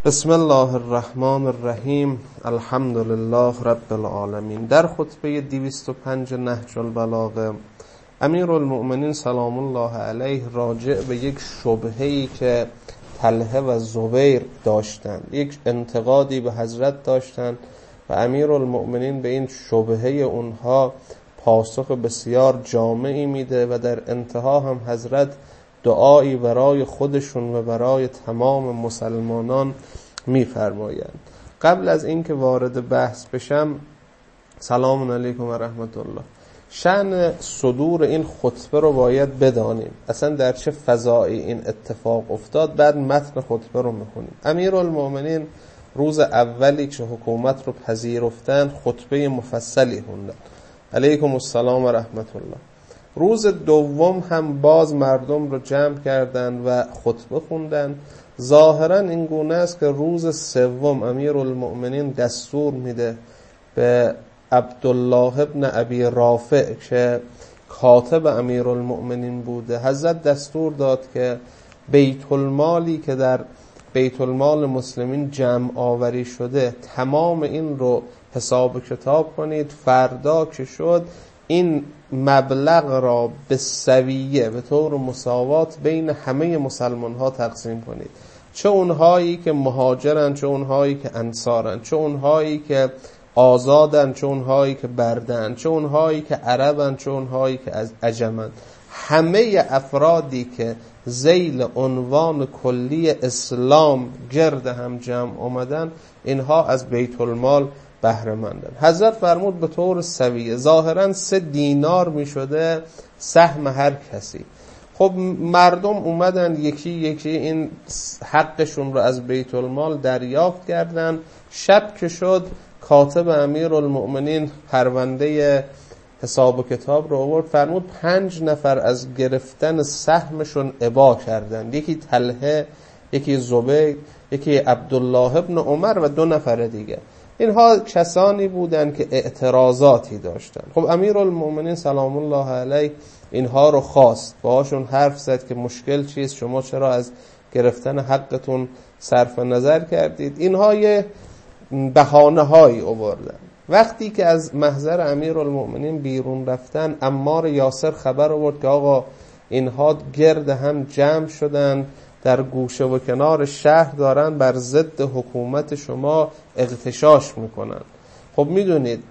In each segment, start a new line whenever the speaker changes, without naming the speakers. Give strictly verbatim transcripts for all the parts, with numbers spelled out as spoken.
بسم الله الرحمن الرحیم. الحمد لله رب العالمین. در خطبه دویست و پنج نهج البلاغه امیرالمؤمنین سلام الله علیه راجع به یک شبهه‌ای که طلحه و زبیر داشتند، یک انتقادی به حضرت داشتند و امیرالمؤمنین به این شبهه اونها پاسخ بسیار جامعی میده و در انتها هم حضرت دعایی برای خودشون و برای تمام مسلمانان میفرمایند. قبل از اینکه وارد بحث بشم، سلام علیکم و رحمت الله، شأن صدور این خطبه رو باید بدانیم، اصلا در چه فضایی این اتفاق افتاد. بعد متن خطبه رو میخونیم. امیرالمؤمنین روز اولی که حکومت رو پذیرفتن خطبه مفصلی خوندن، علیکم السلام و رحمت الله. روز دوم هم باز مردم رو جمع کردند و خطبه خوندن. ظاهرا این گونه است که روز سوم امیرالمؤمنین دستور میده به عبدالله ابن ابی رافع که کاتب امیرالمؤمنین بوده، حضرت دستور داد که بیت المالی که در بیت المال مسلمین جمع آوری شده تمام این رو حساب کتاب کنید، فردا که شد این مبلغ را به سویه به طور مساوات بین همه مسلمان ها تقسیم کنید، چه اونهایی که مهاجرن، چه اونهایی که انصارن، چه اونهایی که آزادن، چه اونهایی که بردن، چه اونهایی که عربن، چه اونهایی که از عجمن. همه افرادی که ذیل عنوان کلی اسلام گرد هم جمع آمدن اینها از بیت المال بهره مندن. حضرت فرمود به طور سویه، ظاهرا سه دینار می شده سهم هر کسی. خب مردم اومدن یکی یکی این حقشون رو از بیت المال دریافت کردن. شب که شد کاتب امیرالمؤمنین پرونده حساب و کتاب رو آورد، فرمود پنج نفر از گرفتن سهمشون ابا کردن، یکی طلحه، یکی زبیر، یکی عبدالله ابن عمر و دو نفر دیگه. اینها کسانی بودند که اعتراضاتی داشتن. خب امیرالمؤمنین سلام الله علیه اینها رو خواست، باهاشون حرف زد که مشکل چیست، شما چرا از گرفتن حقتون صرف نظر کردید. اینها یه بهانه هایی آوردن. وقتی که از محضر امیرالمؤمنین بیرون رفتن، عمار یاسر خبر آورد که آقا اینها گرد هم جمع شدن، در گوشه و کنار شهر دارن بر ضد حکومت شما اغتشاش میکنن. خب میدونید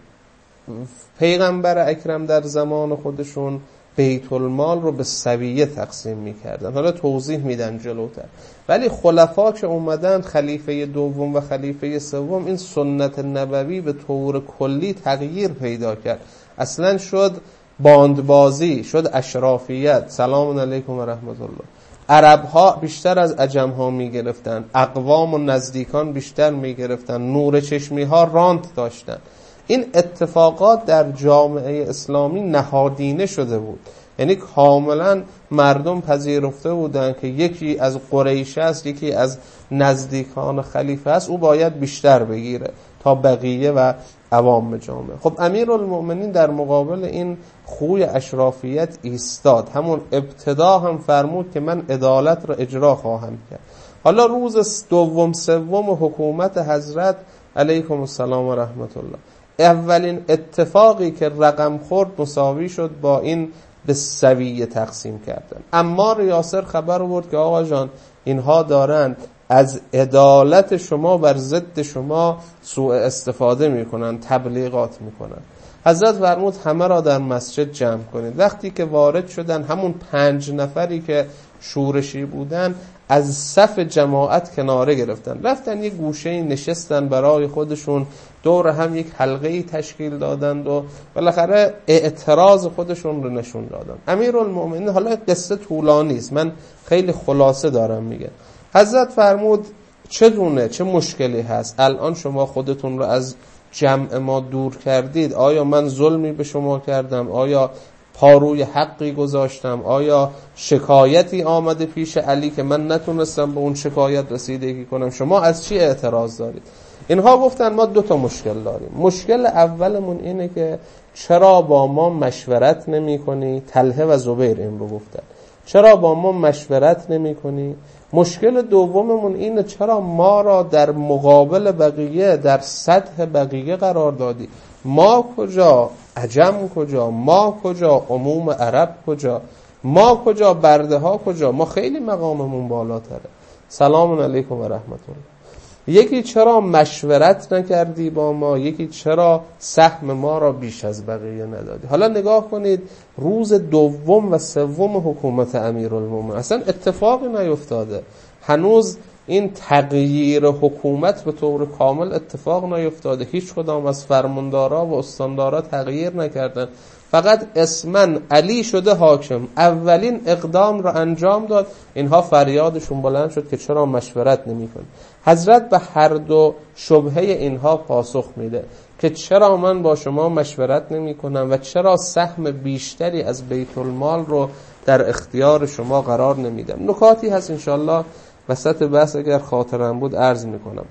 پیغمبر اکرم در زمان خودشون بیت المال رو به سویه تقسیم میکردن، حالا توضیح میدن جلوتر. ولی خلفا که اومدن، خلیفه دوم و خلیفه سوم، این سنت نبوی به طور کلی تغییر پیدا کرد، اصلا شد باندبازی، شد اشرافیت. سلام علیکم و رحمت الله. عرب ها بیشتر از عجم ها می گرفتن، اقوام و نزدیکان بیشتر می گرفتن، نور چشمی ها رانت داشتن. این اتفاقات در جامعه اسلامی نهادینه شده بود، یعنی کاملا مردم پذیرفته بودن که یکی از قریش است، یکی از نزدیکان خلیفه است، او باید بیشتر بگیره تا بقیه و عوام جامعه. خب امیرالمؤمنین در مقابل این خوی اشرافیت ایستاد. همون ابتدا هم فرمود که من عدالت را اجرا خواهم کرد. حالا روز دوم سوم حکومت حضرت علیکم السلام و رحمت الله، اولین اتفاقی که رقم خورد مساوی شد با این به سویه تقسیم کردن. عمار یاسر خبر آورد که آقا جان اینها دارند از عدالت شما بر ضد شما سوء استفاده میکنن، تبلیغات میکنن. حضرت فرمود همه را در مسجد جمع کنید. وقتی که وارد شدن، همون پنج نفری که شورشی بودن از صف جماعت کناره گرفتن، رفتن یک گوشه نشستن، برای خودشون دور هم یک حلقه تشکیل دادند و بالاخره اعتراض خودشون رو نشون دادن. امیرالمؤمنین، حالا قصه طولانی است، من خیلی خلاصه دارم میگم. حضرت فرمود چه دونه چه مشکلی هست؟ الان شما خودتون رو از جمع ما دور کردید، آیا من ظلمی به شما کردم؟ آیا پاروی حقی گذاشتم؟ آیا شکایتی آمده پیش علی که من نتونستم به اون شکایت رسیدگی کنم؟ شما از چی اعتراض دارید؟ اینها گفتن ما دو تا مشکل داریم. مشکل اولمون اینه که چرا با ما مشورت نمی کنی؟ طلحه و زبیر این رو گفتن. چرا با ما مشورت نمی کنی مشکل دوممون اینه چرا ما را در مقابل بقیه، در سطح بقیه قرار دادی؟ ما کجا؟ عجم کجا؟ ما کجا؟ عموم عرب کجا؟ ما کجا؟ برده ها کجا؟ ما خیلی مقاممون بالاتره. سلام علیکم و رحمت الله. یکی چرا مشورت نکردی با ما؟ یکی چرا سهم ما را بیش از بقیه ندادی؟ حالا نگاه کنید روز دوم و سوم حکومت امیرالمومنین اصلا اتفاقی نیفتاده، هنوز این تغییر حکومت به طور کامل اتفاق نیفتاده، هیچ کدام از فرماندارا و استاندارا تغییر نکردن، فقط اسمن علی شده حاکم. اولین اقدام را انجام داد، اینها فریادشون بلند شد که چرا مشورت نمی‌کنی؟ حضرت به هر دو شبهه اینها پاسخ میده که چرا من با شما مشورت نمی‌کنم و چرا سهم بیشتری از بیت المال رو در اختیار شما قرار نمیدم. نکاتی هست انشالله وسط بحث اگر خاطرم بود عرض میکنم.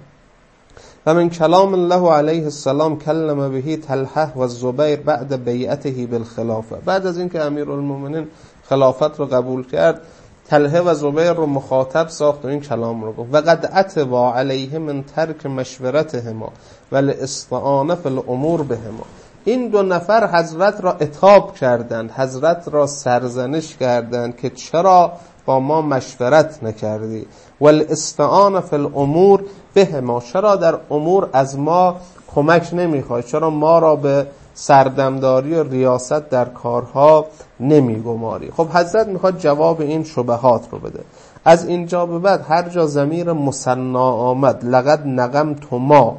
و من کلام الله علیه السلام کلم بهی طلحه و زبیر بعد بیعته بالخلافه. بعد از اینکه امیرالمومنین خلافت رو قبول کرد، طلحه و زبیر رو مخاطب ساخت و این کلام رو گفت: و قد اتوا علیه من ترک مشورتهما والاستعانه فی الامور بهما. این دو نفر حضرت را عتاب کردند، حضرت را سرزنش کردند که چرا با ما مشورت نکردی. والاستعانه فی الامور بهما، چرا در امور از ما کمک نمیخوای، چرا ما را به سردمداری و ریاست در کارها نمیگماری. خب حضرت میخواد جواب این شبهات رو بده. از اینجا به بعد هر جا ضمیر مثنا آمد، لقد نقمتما،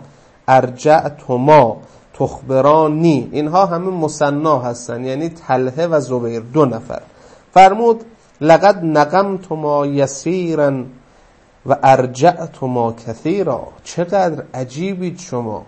ارجعتما، تخبرانی، اینها همه مثنا هستن، یعنی طلحه و زبیر دو نفر. فرمود لقد نقمتما یسیرا و ارجعتما کثیرا. چقدر عجیبید شما.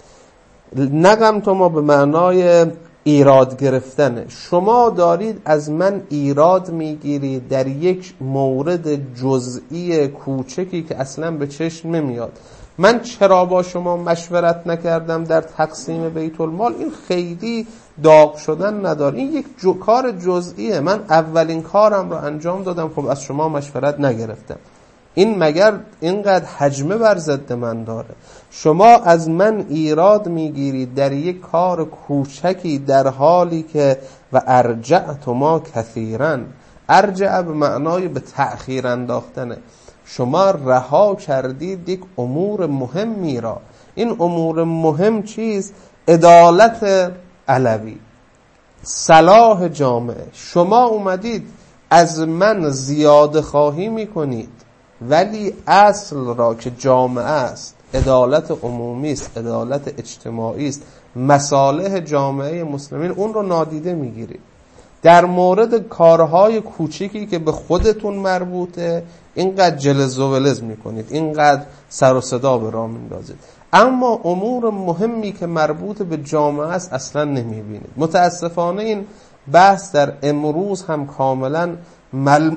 نقمتما به معنای ایراد گرفتنه، شما دارید از من ایراد میگیرید در یک مورد جزئی کوچکی که اصلا به چشم نمیاد. من چرا با شما مشورت نکردم در تقسیم بیت المال؟ این خیلی داغ شدن نداره، این یک جو کار جزئیه، من اولین کارم رو انجام دادم، خب از شما مشورت نگرفتم. این مگر اینقدر حجمه بر ضد من داره؟ شما از من ایراد میگیرید در یک کار کوچکی در حالی که و ارجعتما کثیرا. ارجع به معنای به تأخیر انداختنه. شما رها کردید یک امور مهمی را. این امور مهم چیست؟ عدالت علوی، صلاح جامعه. شما اومدید از من زیاده خواهی میکنید، ولی اصل را که جامعه است، عدالت عمومی است، عدالت اجتماعی است، مصالح جامعه مسلمین، اون رو نادیده میگیرید. در مورد کارهای کوچیکی که به خودتون مربوطه اینقدر جلز و ولز میکنید، اینقدر سر و صدا به راه میندازید، اما امور مهمی که مربوط به جامعه است اصلا نمیبینید. متاسفانه این بحث در امروز هم کاملا مل...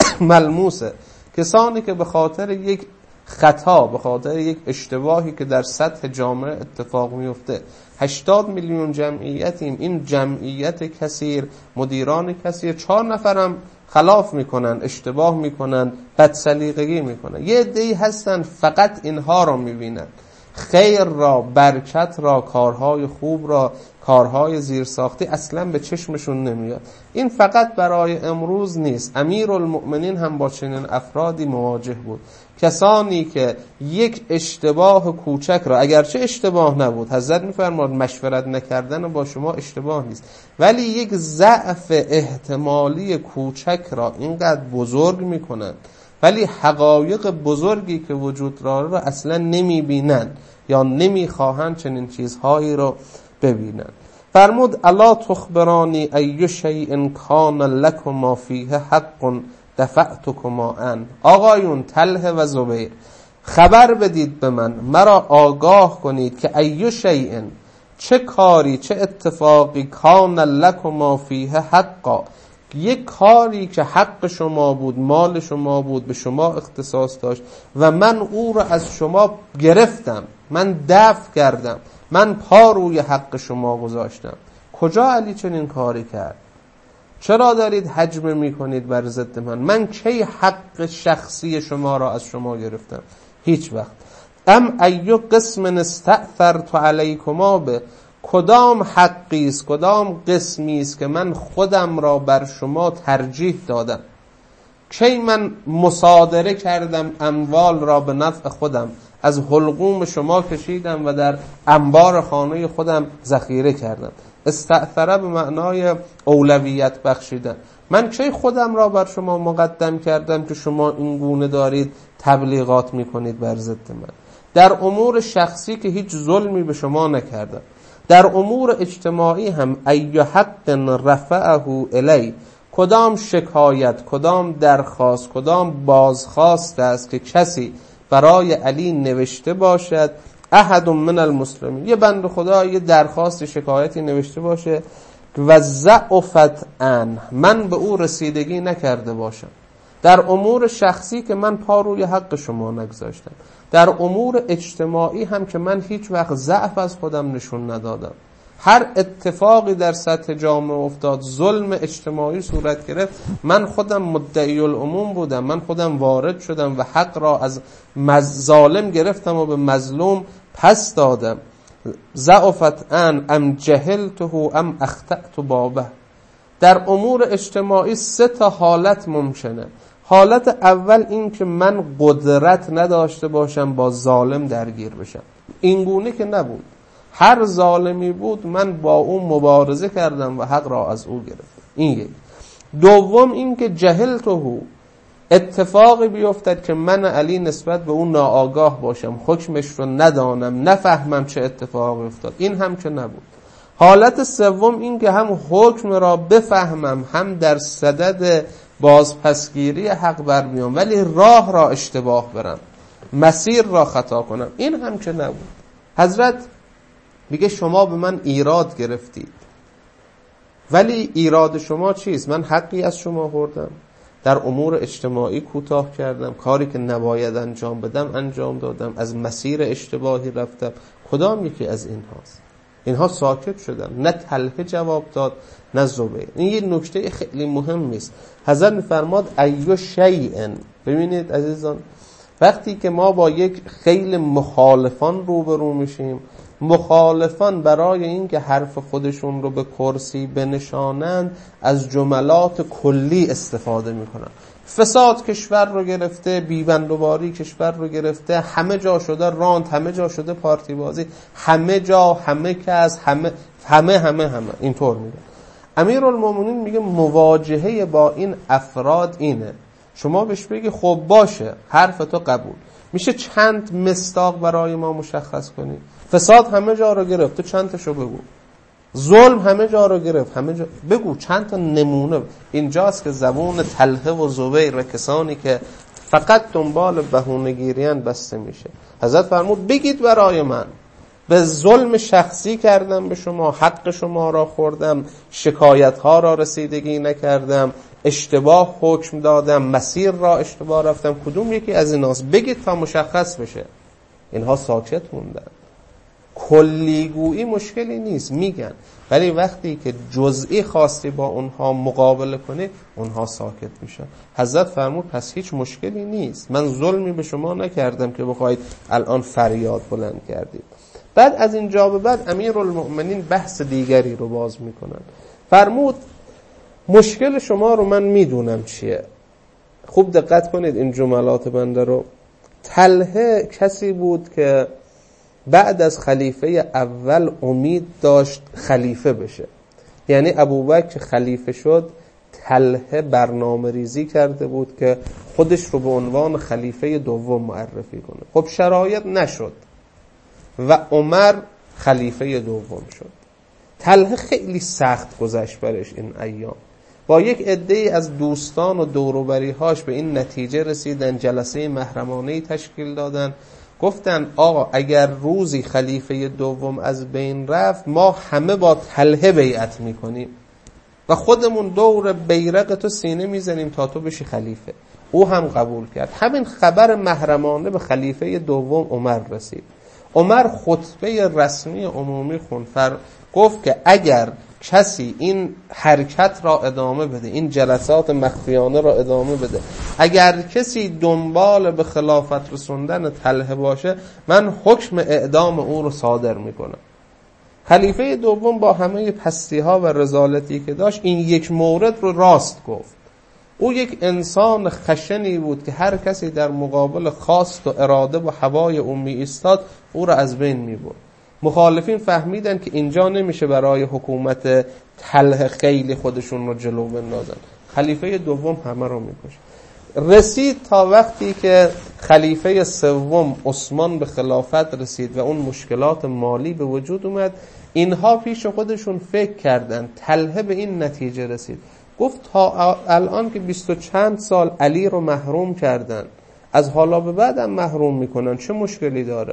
ملموسه. کسانی که به خاطر یک خطا، به خاطر یک اشتباهی که در سطح جامعه اتفاق میفته، هشتاد میلیون جمعیتیم، این جمعیت کثیر، مدیران کثیر، چهار نفرم خلاف میکنن، اشتباه میکنن، بدسلیقگی میکنن. یه عده‌ای هستن فقط اینها رو میبینن، خیر را، برکت را، کارهای خوب را، کارهای زیرساختی اصلا به چشمشون نمیاد. این فقط برای امروز نیست، امیرالمؤمنین هم با چنین افرادی مواجه بود. کسانی که یک اشتباه کوچک را، اگرچه اشتباه نبود، حضرت میفرماد مشورت نکردن با شما اشتباه نیست، ولی یک ضعف احتمالی کوچک را اینقدر بزرگ میکنن، ولی حقایق بزرگی که وجود داره را اصلا نمیبینن یا نمیخواهند چنین چیزهایی را ببینن. فرمود الا تخبرانی ای شیء کان لکما فیه حق دفعتکما عن. آقایون طلحه و زبیر، خبر بدید به من، مرا آگاه کنید که ای شیء، چه کاری، چه اتفاقی، کان لکما فیه حقا، یک کاری که حق شما بود، مال شما بود، به شما اختصاص داشت و من او را از شما گرفتم، من دفع کردم، من پا روی حق شما گذاشتم. کجا علی چنین کاری کرد؟ چرا دارید هجمه میکنید بر ضد من؟ من کی حق حق شخصی شما را از شما گرفتم، هیچ وقت. ام ایو قسم استأثرت علیکما به، کدام حقی است، کدام قسمی است که من خودم را بر شما ترجیح دادم؟ کی من مصادره کردم اموال را به نفع خودم، از حلقوم شما کشیدم و در انبار خانه خودم ذخیره کردم؟ استأثره به معنای اولویت بخشیدن. من کی خودم را بر شما مقدم کردم که شما این گونه دارید تبلیغات میکنید بر ضد من؟ در امور شخصی که هیچ ظلمی به شما نکردم. در امور اجتماعی هم ای حق رفعه الی، کدام شکایت، کدام درخواست، کدام بازخواست است که کسی برای علی نوشته باشد، احد من المسلمین، یه بنده خدا یه درخواست شکایتی نوشته باشه و ضعفت ان، من به او رسیدگی نکرده باشم. در امور شخصی که من پا روی حق شما نگذاشتم، در امور اجتماعی هم که من هیچ وقت ضعف از خودم نشون ندادم. هر اتفاقی در سطح جامعه افتاد، ظلم اجتماعی صورت گرفت، من خودم مدعی العموم بودم، من خودم وارد شدم و حق را از ظالم گرفتم و به مظلوم پس دادم. ضعفت ان ام جهلته ام اخطأت بابه. در امور اجتماعی سه تا حالت ممکنه. حالت اول این که من قدرت نداشته باشم با ظالم درگیر بشم، این گونه که نبود. هر ظالمی بود من با اون مبارزه کردم و حق را از او گرفتم. این یک. دوم این که جهلته، اتفاقی بیفتد که من علی نسبت به اون ناآگاه باشم، حکمش رو ندانم، نفهمم چه اتفاقی افتاد، این هم که نبود. حالت سوم این که هم حکم را بفهمم، هم در صدد بازپسگیری حق برمیام، ولی راه را اشتباه برم، مسیر را خطا کنم، این هم که نبود. حضرت میگه شما به من ایراد گرفتید، ولی ایراد شما چیست؟ من حقی از شما بردم، در امور اجتماعی کوتاه کردم، کاری که نباید انجام بدم انجام دادم، از مسیر اشتباهی رفتم. کدام یکی از این هاست؟ اینها ساکت شدن، نه طلحه جواب داد نه زبیر. این یه نکته خیلی مهمی است. حضرت میفرماد ایو شیء. ببینید عزیزان، وقتی که ما با یک خیل مخالفان روبرو میشیم، مخالفان برای این که حرف خودشون رو به کرسی بنشانند از جملات کلی استفاده میکنن. فساد کشور رو گرفته، بیبندوباری کشور رو گرفته، همه جا شده راند، همه جا شده پارتی بازی، همه جا، همه کس، همه همه همه همه اینطور میگه. امیرالمومنین میگه مواجهه با این افراد اینه، شما بهش بگی خب باشه حرف تو قبول میشه، چند مصداق برای ما مشخص کنی؟ فساد همه جا رو گرفت، تو چند تاشو بگو. ظلم همه جا رو گرفت، همه جا بگو، چند تا نمونه. اینجاست که زبون طلحه و زبیر و کسانی که فقط دنبال بهونه‌گیریان بسته میشه. حضرت فرمود بگید برای من، به ظلم شخصی کردم به شما، حق شما را خوردم، شکایت ها را رسیدگی نکردم، اشتباه حکم دادم، مسیر را اشتباه رفتم، کدوم یکی از ایناست؟ بگید تا مشخص بشه. اینها ساکت موندن. کلیگویی مشکلی نیست، میگن، ولی وقتی که جزئی خواستی با اونها مقابله کنی، اونها ساکت میشن. حضرت فرمود پس هیچ مشکلی نیست، من ظلمی به شما نکردم که بخواید الان فریاد بلند کردید. بعد از اینجا به بعد امیرالمؤمنین بحث دیگری رو باز میکنن. فرمود مشکل شما رو من میدونم چیه. خوب دقت کنید این جملات بنده رو. طلحه کسی بود که بعد از خلیفه اول امید داشت خلیفه بشه، یعنی ابوبکر خلیفه شد، طلحه برنامه ریزی کرده بود که خودش رو به عنوان خلیفه دوم معرفی کنه. خب شرایط نشد و عمر خلیفه دوم شد. طلحه خیلی سخت گذشت برش این ایام. با یک عده‌ای از دوستان و دوروبری‌هاش به این نتیجه رسیدن، جلسه محرمانه‌ای تشکیل دادن، گفتن آقا اگر روزی خلیفه دوم از بین رفت، ما همه با طلحه بیعت میکنیم و خودمون دور بیرق تو سینه میزنیم تا تو بشی خلیفه. او هم قبول کرد. همین خبر محرمانه به خلیفه دوم عمر رسید. عمر خطبه رسمی عمومی خوند، گفت که اگر کسی این حرکت را ادامه بده، این جلسات مخفیانه را ادامه بده، اگر کسی دنبال به خلافت رسوندن طلحه باشه، من حکم اعدام او رو صادر میکنم. خلیفه دوم با همه پستی ها و رذالتی که داشت این یک مورد رو راست گفت. او یک انسان خشنی بود که هر کسی در مقابل خواست و اراده و هوای او می ایستاد او را از بین می برد. مخالفین فهمیدن که اینجا نمیشه برای حکومت طلحه خیلی خودشون رو جلو بندازن. خلیفه دوم همه رو میکشه. رسید تا وقتی که خلیفه سوم عثمان به خلافت رسید و اون مشکلات مالی به وجود اومد، اینها پیش خودشون فکر کردن. طلحه به این نتیجه رسید، گفت تا الان که بیست و چند سال علی رو محروم کردن، از حالا به بعد هم محروم میکنن، چه مشکلی داره؟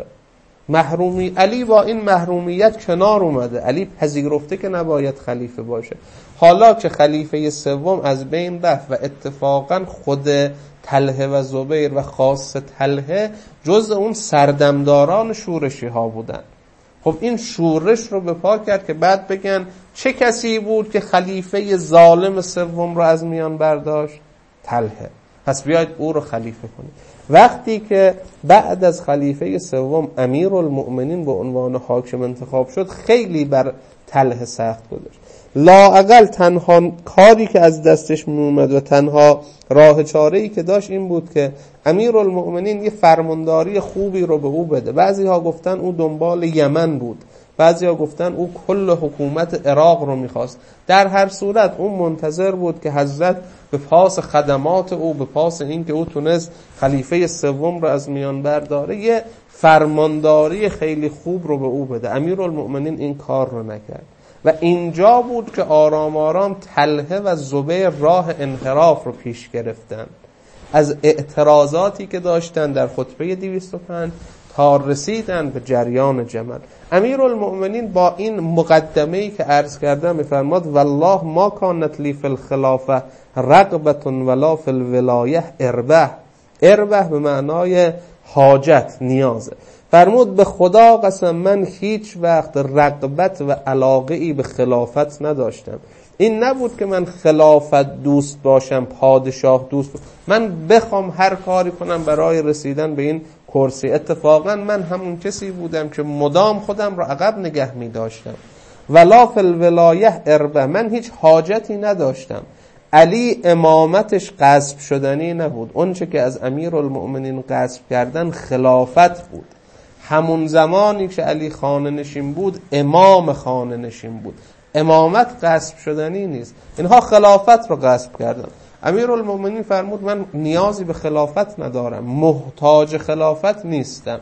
محرومی علی با این محرومیت کنار اومده، علی پذیرفته که نباید خلیفه باشه. حالا که خلیفه سوم از بین رفت و اتفاقا خود طلحه و زبیر و خاص طلحه جز اون سردمداران شورشی ها بودن، خب این شورش رو به پا کرد که بعد بگن چه کسی بود که خلیفه ظالم سوم رو از میان برداشت؟ طلحه، پس بیاید او رو خلیفه کنید. وقتی که بعد از خلیفه سوم امیرالمؤمنین به عنوان حاکم انتخاب شد، خیلی بر طلحه سخت گذشت. لااقل تنها کاری که از دستش می اومد و تنها راه چاره‌ای که داشت این بود که امیرالمؤمنین یه فرمانداری خوبی رو به او بده. بعضی ها گفتن او دنبال یمن بود، بعضی ها گفتن او کل حکومت عراق رو میخواست. در هر صورت اون منتظر بود که حضرت به پاس خدمات او، به پاس این که او تونست خلیفه سوم رو از میان برداره، یه فرمانداری خیلی خوب رو به او بده. امیرالمؤمنین این کار رو نکرد و اینجا بود که آرام آرام طلحه و زبیر راه انحراف رو پیش گرفتن از اعتراضاتی که داشتن در خطبه دویست و پنج تا رسیدن به جریان جمل. امیرالمؤمنین با این مقدمه‌ای که عرض کردم می‌فرماد والله ما کانت لی فی الخلافه رغبة ولا فی الولایه اربه. اربه به معنای حاجت، نیازه. فرمود به خدا قسم من هیچ وقت رغبت و علاقه ای به خلافت نداشتم. این نبود که من خلافت دوست باشم، پادشاه دوست باشم، من بخوام هر کاری کنم برای رسیدن به این کرسی. اتفاقا من همون کسی بودم که مدام خودم رو عقب نگه می داشتم. ولا فی الولایه اربه، من هیچ حاجتی نداشتم. علی امامتش غصب شدنی نبود. اون چه که از امیرالمؤمنین غصب کردن خلافت بود. همون زمانی که علی خانه نشین بود امام خانه نشین بود. امامت غصب شدنی نیست. اینها خلافت رو غصب کردن. امیرالمؤمنین فرمود من نیازی به خلافت ندارم، محتاج خلافت نیستم.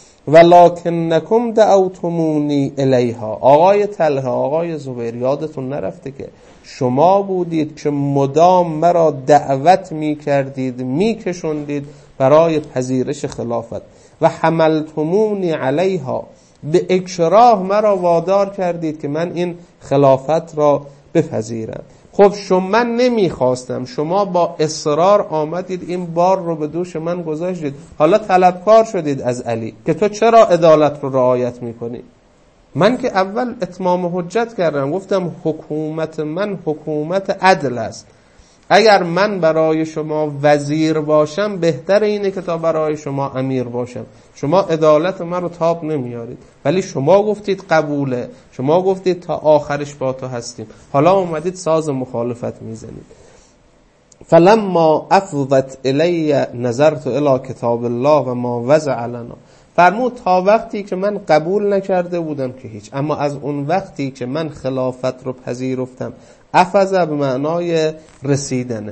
ولکنکم دعوتمونی الیها. آقای طلحه، آقای زبیر، یادتون نرفته که شما بودید که مدام مرا دعوت می کردید، می کشوندید برای پذیرش خلافت. و حملتمونی علیها، به اکراه مرا وادار کردید که من این خلافت را بپذیرم. خب شما من نمیخواستم، شما با اصرار آمدید این بار رو به دوش من گذاشتید، حالا طلبکار شدید از علی که تو چرا عدالت رو رعایت میکنی؟ من که اول اتمام حجت کردم، گفتم حکومت من حکومت عدل است. اگر من برای شما وزیر باشم بهتر اینه که تا برای شما امیر باشم. شما عدالت من رو تاب نمیارید، ولی شما گفتید قبوله، شما گفتید تا آخرش با تو هستیم، حالا اومدید ساز مخالفت میزنید. فلما افضت الی نظرت الی کتاب الله و ما وضع لنا. فرمود تا وقتی که من قبول نکرده بودم که هیچ، اما از اون وقتی که من خلافت رو پذیرفتم، افضه به معنای رسیدنه.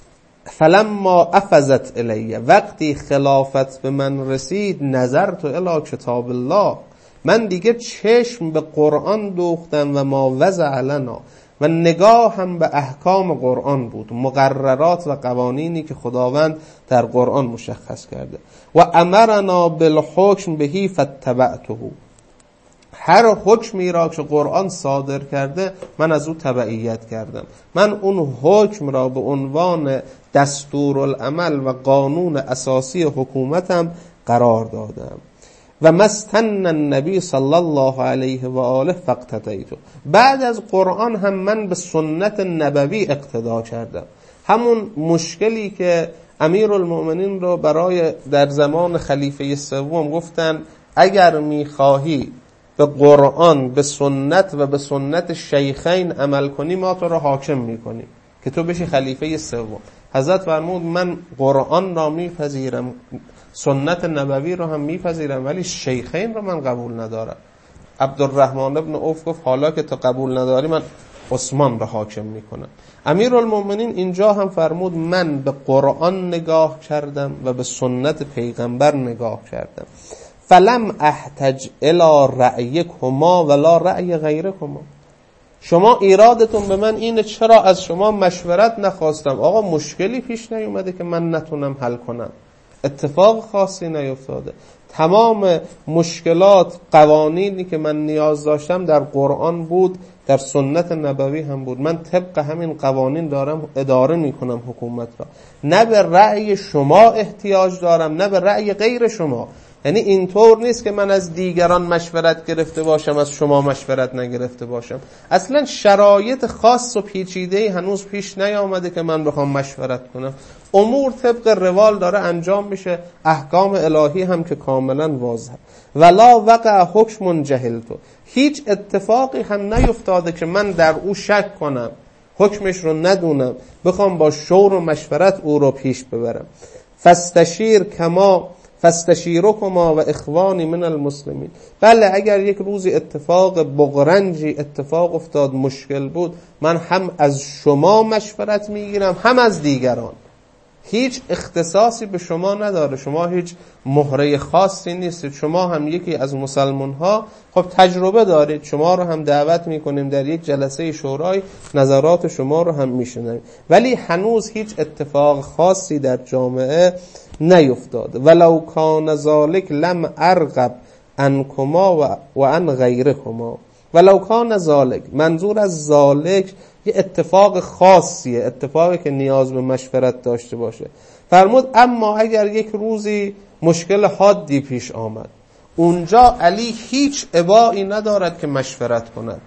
فلما افضت الیه، وقتی خلافت به من رسید، نظرت الی کتاب الله، من دیگه چشم به قرآن دوختم و ما وضع لنا، و نگاه هم به احکام قرآن بود، مقررات و قوانینی که خداوند در قرآن مشخص کرده. و امرنا بالحکم بهی فاتبعته، هر حکمی را که قرآن صادر کرده من از او تبعیت کردم. من اون حکم را به عنوان دستورالعمل و قانون اساسی حکومتم قرار دادم. و مستن النبی صلی الله علیه و آله فاقتدیت. بعد از قرآن هم من به سنت نبوی اقتدا کردم. همون مشکلی که امیرالمؤمنین رو برای در زمان خلیفه سوم گفتن اگر میخواهی به قرآن، به سنت و به سنت شیخین عمل کنی، ما تو رو حاکم میکنیم که تو بشی خلیفه سوم. حضرت فرمود من قرآن را میپذیرم، سنت نبوی رو هم میپذیرم، ولی شیخین رو من قبول ندارم. عبدالرحمن ابن عوف گفت حالا که تو قبول نداری من عثمان را حاکم میکنم. امیرالمؤمنین اینجا هم فرمود من به قرآن نگاه کردم و به سنت پیغمبر نگاه کردم. فلم احتج الی رأیکما ولا رأی غیرکما. شما ایرادتون به من اینه چرا از شما مشورت نخواستم؟ آقا مشکلی پیش نیومده که من نتونم حل کنم، اتفاق خاصی نیفتاده. تمام مشکلات، قوانینی که من نیاز داشتم در قرآن بود، در سنت نبوی هم بود. من طبق همین قوانین دارم اداره میکنم حکومت را. نه به رأی شما احتیاج دارم، نه به رأی غیر شما. یعنی اینطور نیست که من از دیگران مشورت گرفته باشم، از شما مشورت نگرفته باشم. اصلا شرایط خاص و پیچیده‌ای هنوز پیش نیامده که من بخوام مشورت کنم. امور طبق روال داره انجام میشه، احکام الهی هم که کاملا واضحه. ولا وقع حکم جهلتو. هیچ اتفاقی هم نیفتاده که من در او شک کنم، حکمش رو ندونم، بخوام با شور و مشورت او رو پیش ببرم. فاستشیر کما فاستشیرکما و اخوانی من المسلمین. بله اگر یک روزی اتفاق بغرنجی اتفاق افتاد، مشکل بود، من هم از شما مشورت میگیرم هم از دیگران. هیچ اختصاصی به شما نداره، شما هیچ مهره خاصی نیستید، شما هم یکی از مسلمان ها، خب تجربه دارید، شما رو هم دعوت میکنیم در یک جلسه شورای، نظرات شما رو هم میشنویم، ولی هنوز هیچ اتفاق خاصی در جامعه نیفتاده. ولو کان ذالک لم ارغب عنکما و و عن غیرکما. ولو کان ذالک، منظور از ذالک یه اتفاق خاصیه، اتفاقی که نیاز به مشورت داشته باشه. فرمود اما اگر یک روزی مشکل حادی پیش آمد، اونجا علی هیچ ابایی ندارد که مشورت کند،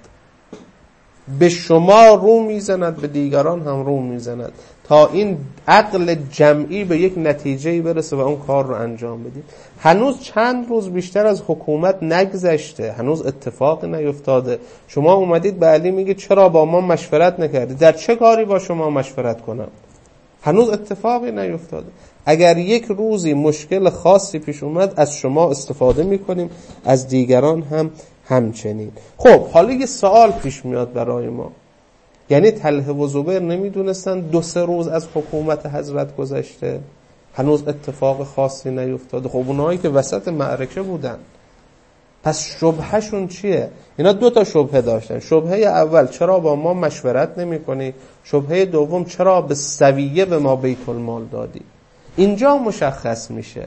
به شما رو میزند، به دیگران هم رو میزند تا این عقل جمعی به یک نتیجه‌ای برسه و اون کار رو انجام بدید. هنوز چند روز بیشتر از حکومت نگذشته، هنوز اتفاقی نیفتاده. شما اومدید به علی میگید چرا با ما مشورت نکردید؟ در چه کاری با شما مشورت کنم؟ هنوز اتفاقی نیفتاده. اگر یک روزی مشکل خاصی پیش اومد از شما استفاده میکنیم، از دیگران هم همچنین. خب حالا یه سوال پیش میاد برای ما، یعنی طلحه و زبیر نمیدونستن دو سه روز از حکومت حضرت گذشته، هنوز اتفاق خاصی نیفتاده؟ خب اونایی که وسط معرکه بودن، پس شبهشون چیه؟ اینا دو تا شبهه داشتن. شبهه اول چرا با ما مشورت نمی کنی؟ شبهه دوم چرا به سویه به ما بیت المال دادی؟ اینجا مشخص میشه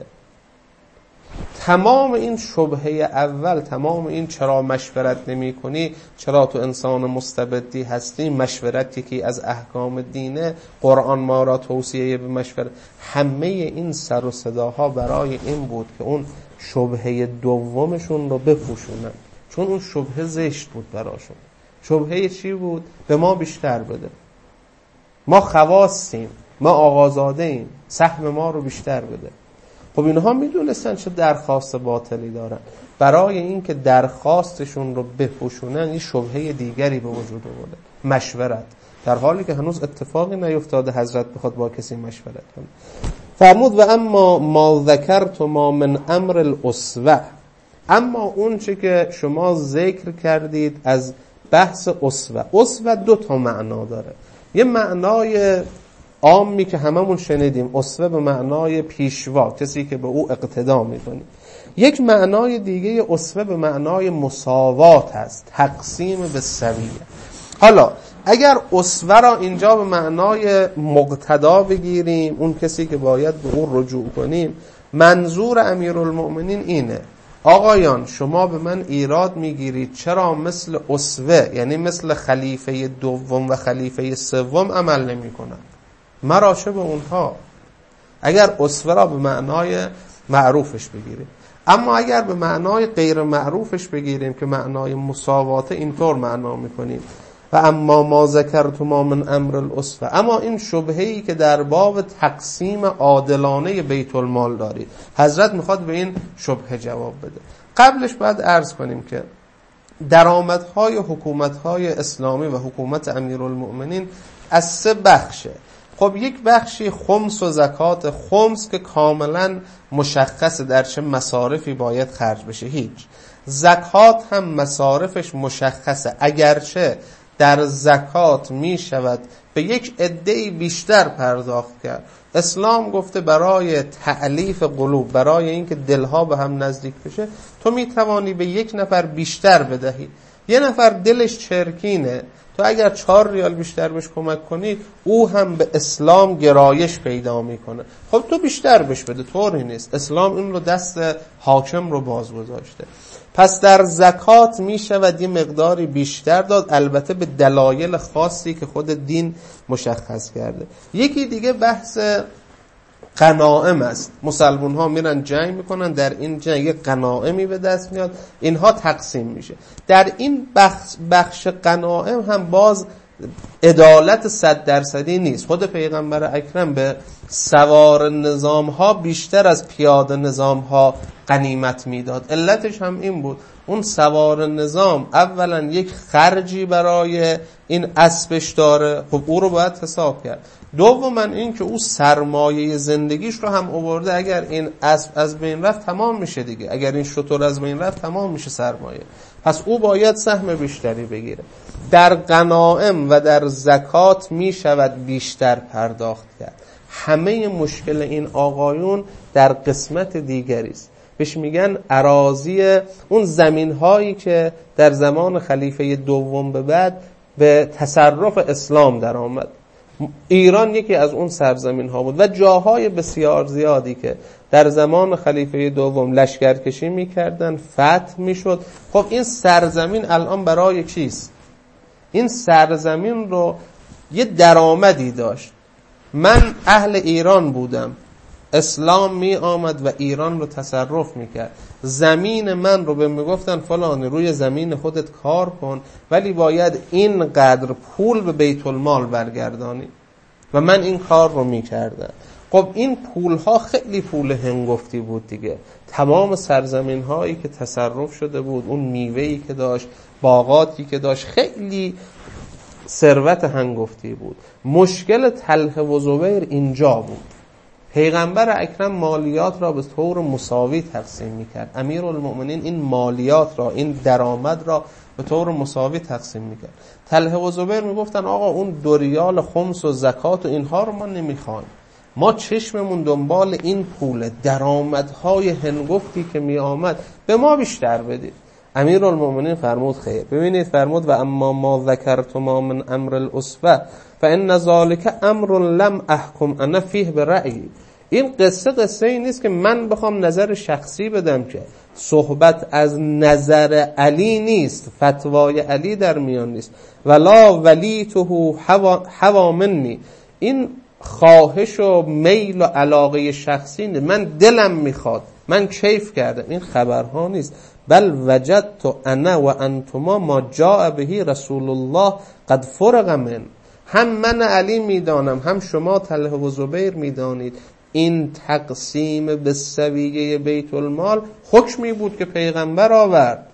تمام این شبهه اول، تمام این چرا مشورت نمی کنی، چرا تو انسان مستبدی هستی، مشورت یکی از احکام دینه، قرآن ما را توصیه به مشورت، همه این سر و صداها برای این بود که اون شبهه دومشون رو بپوشونن، چون اون شبهه زشت بود براشون. شبهه چی بود؟ به ما بیشتر بده، ما خواصیم، ما آقازاده ایم، سهم ما رو بیشتر بده. خب اینها میدونستن چه درخواست باطلی دارن، برای این که درخواستشون رو بپوشونن این شبهه دیگری به وجود آورده، مشورت، در حالی که هنوز اتفاقی نیفتاده حضرت بخواد با کسی مشورت کنه. فرمود و اما ما ذکرت ما من امر الاسوه، اما اون چه که شما ذکر کردید از بحث اسوه. اسوه دو تا معنا داره، یه معنای عامی که هممون شنیدیم، اسوه به معنای پیشوا، کسی که به او اقتدا میکنی. یک معنای دیگه اسوه به معنای مساوات هست، تقسیم به سویه. حالا اگر اسوه را اینجا به معنای مقتدا بگیریم، اون کسی که باید به او رجوع کنیم، منظور امیرالمؤمنین اینه آقایان شما به من ایراد میگیرید چرا مثل اسوه، یعنی مثل خلیفه دوم و خلیفه سوم عمل نمی کنن، مرا چه به اونها. اگر اسوه را به معنای معروفش بگیریم، اما اگر به معنای غیر معروفش بگیریم که معنای مساواته، اینطور معنا میکنیم و اما ما ذکرتما من امر الاسوه. اما این شبهه‌ای که در باب تقسیم عادلانه بیت المال دارید، حضرت میخواد به این شبهه جواب بده. قبلش باید عرض کنیم که درآمدهای حکومت‌های اسلامی و حکومت امیرالمؤمنین از سه بخشه. خب یک بخشی خمس و زکات. خمس که کاملا مشخصه در چه مصارفی باید خرج بشه، هیچ. زکات هم مصارفش مشخصه، اگرچه در زکات می شود به یک عده‌ای بیشتر پرداخت کرد. اسلام گفته برای تألیف قلوب، برای اینکه دلها به هم نزدیک بشه، تو می توانی به یک نفر بیشتر بدهی. یه نفر دلش چرکینه، تو اگر چهار ریال بیشتر بهش کمک کنی، او هم به اسلام گرایش پیدا میکنه. خب تو بیشتر بهش بده، طوری نیست. اسلام این رو دست حاکم رو باز گذاشته. پس در زکات می شود یه مقداری بیشتر داد، البته به دلایل خاصی که خود دین مشخص کرده. یکی دیگه بحث غنائم است. مسلمان ها میرن جنگ میکنن، در این جنگ یک غنائمی به دست میاد، اینها تقسیم میشه. در این بخش, بخش غنائم هم باز عدالت صد درصدی نیست. خود پیغمبر اکرم به سوار نظام ها بیشتر از پیاده نظام ها غنیمت میداد. علتش هم این بود، اون سوار نظام اولا یک خرجی برای این اسبش داره، خب او رو باید حساب کرد. دوما این که او سرمایه زندگیش رو هم آورده، اگر این اسب از بین رفت تمام میشه دیگه، اگر این شتر از بین رفت تمام میشه سرمایه، پس او باید سهم بیشتری بگیره. در غنائم و در زکات می شود بیشتر پرداخت کرد. همه مشکل این آقایون در قسمت دیگری است، بهش میگن اراضی، اون زمین هایی که در زمان خلیفه دوم به بعد به تصرف اسلام در آمد. ایران یکی از اون سرزمین ها بود و جاهای بسیار زیادی که در زمان خلیفه دوم لشکرکشی میکردن، فتح میشد. خب این سرزمین الان برای چیست؟ این سرزمین رو یه درآمدی داشت. من اهل ایران بودم، اسلام می آمد و ایران رو تصرف میکرد. زمین من رو به میگفتن فلان روی زمین خودت کار کن، ولی باید اینقدر پول به بیت المال برگردانی و من این کار رو میکردم. خب این پول ها خیلی پول هنگفتی بود دیگه. تمام سرزمین هایی که تصرف شده بود، اون میوهی که داشت، باغاتی که داشت، خیلی ثروت هنگفتی بود. مشکل طلحه و زبیر اینجا بود. پیغمبر اکرم مالیات را به طور مساوی تقسیم میکرد. امیرالمؤمنین این مالیات را، این درآمد را به طور مساوی تقسیم میکرد. طلحه و زبیر میگفتن آقا اون دو ریال خمس و زکات و اینها رو ما نمیخوایم، ما چشممون دنبال این پول، درآمدهای هنگفتی که می آمد به ما بیشتر بدید. امیرالمؤمنین فرمود خیر. ببینید فرمود و اما ما ذکرتما من امر الاسوه فان ذلک امر لم احکم انا فیه برأیی. این قصه قصه ای نیست که من بخوام نظر شخصی بدم، که صحبت از نظر علی نیست، فتوای علی در میان نیست. ولا ولیته هوا منی، این خواهش و میل و علاقه شخصی نیست، من دلم میخواد، من کیف کردم، این خبرها نیست. بل وجدت انا و انتما ما جاء به رسول الله قد فرغ من. هم من علی میدانم، هم شما طلحه و زبیر میدانید، این تقسیم به سویه بیت المال حکمی بود که پیغمبر آورد،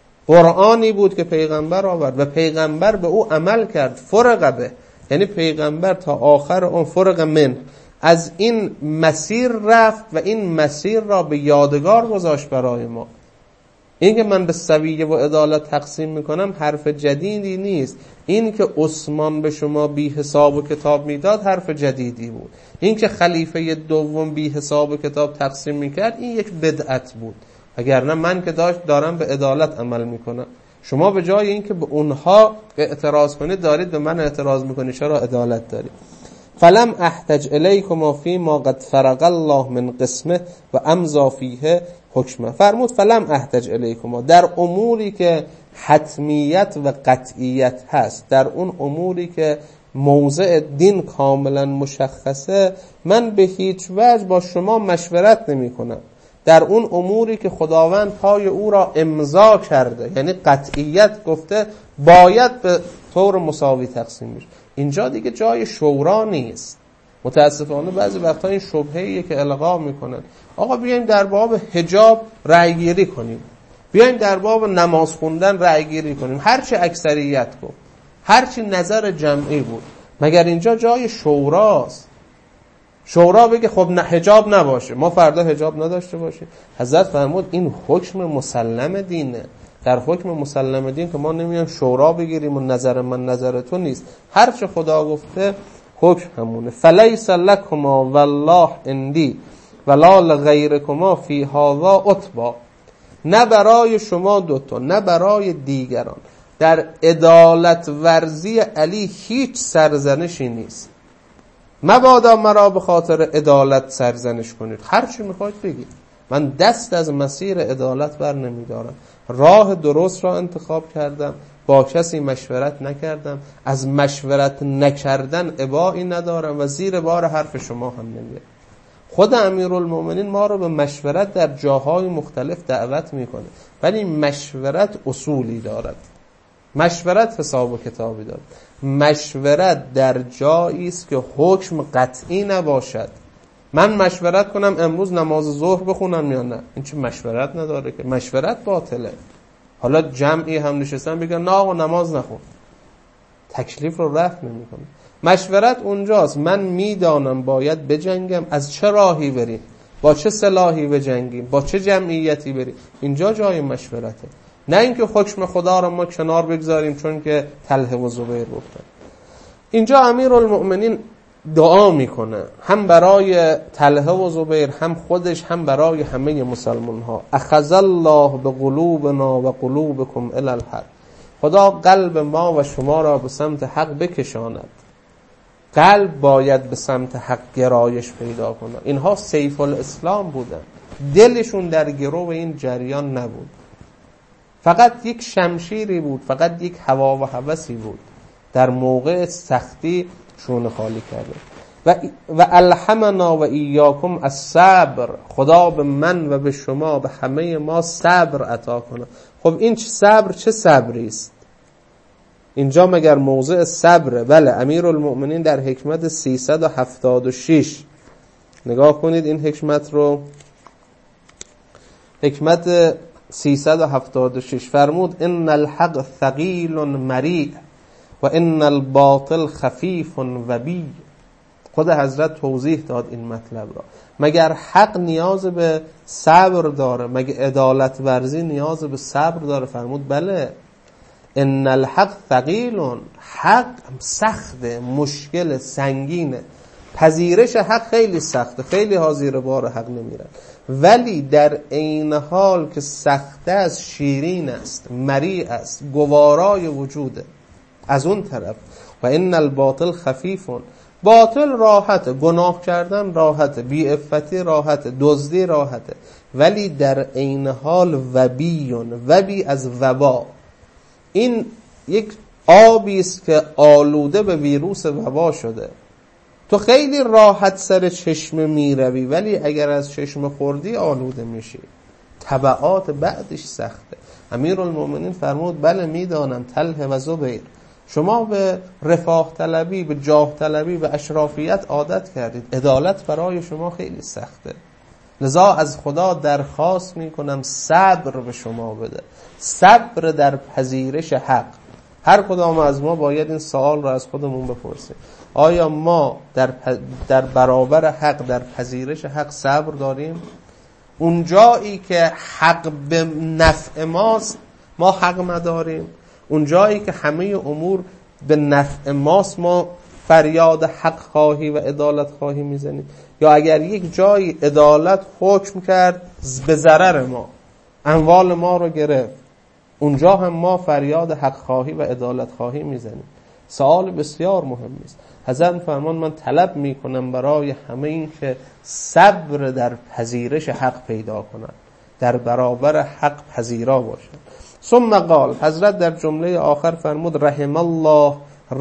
قرآنی بود که پیغمبر آورد و پیغمبر به او عمل کرد. فرغ به یعنی پیغمبر تا آخر اون فرغ من، از این مسیر رفت و این مسیر را به یادگار گذاشت برای ما. این که من به سویه و عدالت تقسیم میکنم حرف جدیدی نیست. این که عثمان به شما بی حساب و کتاب میداد حرف جدیدی بود. این که خلیفه دوم بی حساب و کتاب تقسیم میکرد این یک بدعت بود. اگر نه من که داشت دارم به عدالت عمل میکنم. شما به جای این که به اونها اعتراض کنید دارید به من اعتراض میکنید. چرا عدالت دارید؟ فلم احتج الیکم فی ما قد فرق الله من قسمه و امضا فیه حکمه. فرمود فلم احتج الیکم، در اموری که حتمیت و قطعیت هست، در اون اموری که موضع دین کاملا مشخصه، من به هیچ وجه با شما مشورت نمی کنم. در اون اموری که خداوند پای او را امضا کرده، یعنی قطعیت گفته باید به طور مساوی تقسیم بشه. اینجا دیگه جای شورا نیست. متاسفانه بعضی وقتا این شبهه‌ایه که القا میکنن آقا بیایم در باب حجاب رأی گیری کنیم، بیایم در باب نماز خوندن رأی گیری کنیم، هرچی اکثریت گفت، هرچی نظر جمعی بود. مگر اینجا جای شوراست؟ شورا بگه خب نه حجاب نباشه، ما فردا حجاب نداشته باشیم. حضرت فرمود این حکم مسلم دینه. در حکم مسلم دین که ما نمیایم شورا بگیریم و نظر من نظر تو نیست، هر چه خدا گفته حکم همونه. فلیس لکما والله اندی ولا لغیرکما فی هذا عتبا. نه برای شما دوتا نه برای دیگران در عدالت ورزی علی هیچ سرزنشی نیست. مبادا مرا به خاطر عدالت سرزنش کنید، هر چی میخواید بگید، من دست از مسیر عدالت بر نمیدارم. راه درست را انتخاب کردم، با کسی مشورت نکردم، از مشورت نکردن ابایی ندارم و زیر بار حرف شما هم نمیام. خود امیرالمومنین ما رو به مشورت در جاهای مختلف دعوت میکنه، ولی مشورت اصولی دارد، مشورت حساب و کتابی دارد. مشورت در جایی است که حکم قطعی نباشد. من مشورت کنم امروز نماز ظهر بخونم یا نه، این چه مشورت نداره که، مشورت باطله. حالا جمعی هم نشستن بگن نه آقا نماز نخون، تکلیف رو رفع نمی‌کنه. مشورت اونجاست من میدانم باید بجنگم، از چه راهی بریم، با چه سلاحی بجنگیم، با چه جمعیتی بریم. اینجا جای مشورته، نه اینکه حکم خدا رو ما کنار بگذاریم چون که طلحه و زبیر گفتن. اینجا امیرالمؤمنین دعا میکنه هم برای طلحه و زبیر، هم خودش، هم برای همه مسلمان ها. اخذ الله بقلوبنا و قلوبکم الی الحق. خدا قلب ما و شما را به سمت حق بکشاند. قلب باید به سمت حق گرایش پیدا کنه. اینها سیف الاسلام بودن، دلشون در گرو این جریان نبود، فقط یک شمشیری بود، فقط یک هوا و هوسی بود. در موقع سختی شون خالی کرده. و و الهمنا و ایاکم الصبر. خدا به من و به شما، به همه ما صبر عطا کنه. خب این چه صبر، چه صبری است؟ اینجا مگر موضع صبره؟ بله. امیرالمؤمنین در حکمت سیصد و هفتاد و شش نگاه کنید این حکمت رو. حکمت سیصد و هفتاد و شش فرمود ان الحق ثقیل مریع و ان الباطل خفیف وبی. خود حضرت توضیح داد این مطلب را. مگر حق نیاز به صبر داره؟ مگر عدالت ورزی نیاز به صبر داره؟ فرمود بله. ان الحق ثقیل، حق سخته، مشکل، سنگینه. پذیرش حق خیلی سخته، خیلی ها زیر بار حق نمیرن، ولی در عین حال که سخته است شیرین است، مریع است، گوارای وجوده. از اون طرف و ان الباطل خفیف، باطل راحته، گناه کردن راحته، بی عفتی راحته، دزدی راحته، ولی در عین حال وبیون، وبی از وبا. این یک آبی است که آلوده به ویروس وبا شده. تو خیلی راحت سر چشمه میروی، ولی اگر از چشمه خوردی آلوده میشی، تبعات بعدش سخته. امیرالمومنین فرمود بله میدانم طلحه و زبیر، شما به رفاه طلبی، به جاه طلبی، به اشرافیت عادت کردید، عدالت برای شما خیلی سخته، لذا از خدا درخواست میکنم صبر به شما بده، صبر در پذیرش حق. هر کدام از ما باید این سوال رو از خودمون بپرسیم، آیا ما در, در برابر حق، در پذیرش حق صبر داریم؟ اون جایی که حق به نفع ماست ما حق مداریم، اون جایی که همه امور به نفع ماست ما فریاد حق خواهی و عدالت خواهی میزنیم؟ یا اگر یک جایی عدالت حکم کرد به ضرر ما، اموال ما رو گرفت، اونجا هم ما فریاد حق خواهی و عدالت خواهی میزنیم؟ سوال بسیار مهم است. حضرت فرمان من طلب میکنم برای همه این که صبر در پذیرش حق پیدا کنند، در برابر حق پذیرا باشند. ثم قال، حضرت در جمله آخر فرمود رحم الله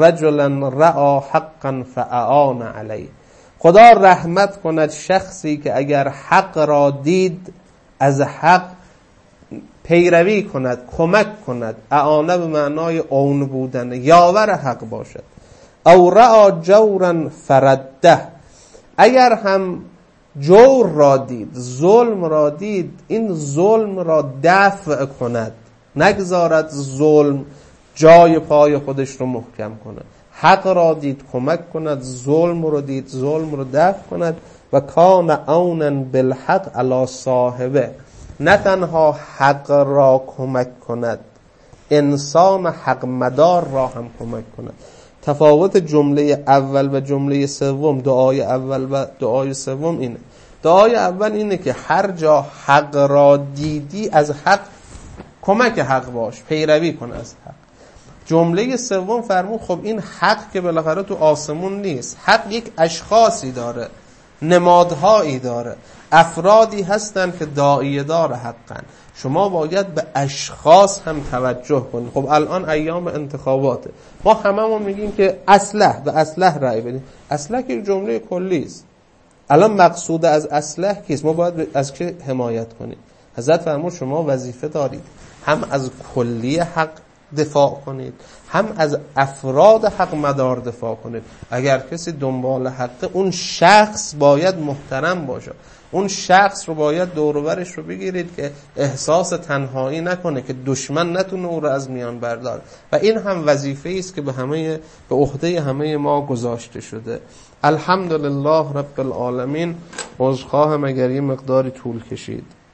رجلا رعا حقا فاعان علیه. خدا رحمت کند شخصی که اگر حق را دید از حق پیروی کند، کمک کند. اعانه به معنای اون بودن، یاور حق باشد. او رعا جورا فرده، اگر هم جور را دید، ظلم را دید، این ظلم را دفع کند، نگذارد ظلم جای پای خودش رو محکم کند. حق را دید کمک کند، ظلم را دید ظلم را دفع کند. و کان عونا بالحق علی صاحبه، نه تنها حق را کمک کند، انسان حق مدار را هم کمک کند. تفاوت جمله اول و جمله سوم، دعای اول و دعای سوم اینه. دعای اول اینه که هر جا حق را دیدی از حق کمک حق باش، پیروی کن از حق. جمله سوم فرمود خب این حق که بالاخره تو آسمون نیست، حق یک اشخاصی داره، نمادهایی داره، افرادی هستن که داعیه دار حقن. شما باید به اشخاص هم توجه کنید. خب الان ایام انتخاباته، ما هممون میگیم که اصلح به اصلح رأی بدیم. اصلح که جمله کلی است. الان مقصود از اصلح کیست؟ ما باید از که حمایت کنیم. حضرت فرمود شما وظیفه دارید هم از کلی حق دفاع کنید، هم از افراد حق مدار دفاع کنید. اگر کسی دنبال حق، اون شخص باید محترم باشه. اون شخص رو باید دور و برش رو بگیرید که احساس تنهایی نکنه، که دشمن نتونه او رو از میان برداره. و این هم وظیفه است که به همه به عهده همه ما گذاشته شده. الحمدلله رب العالمین. عذرخواهم اگر یه مقداری طول کشید.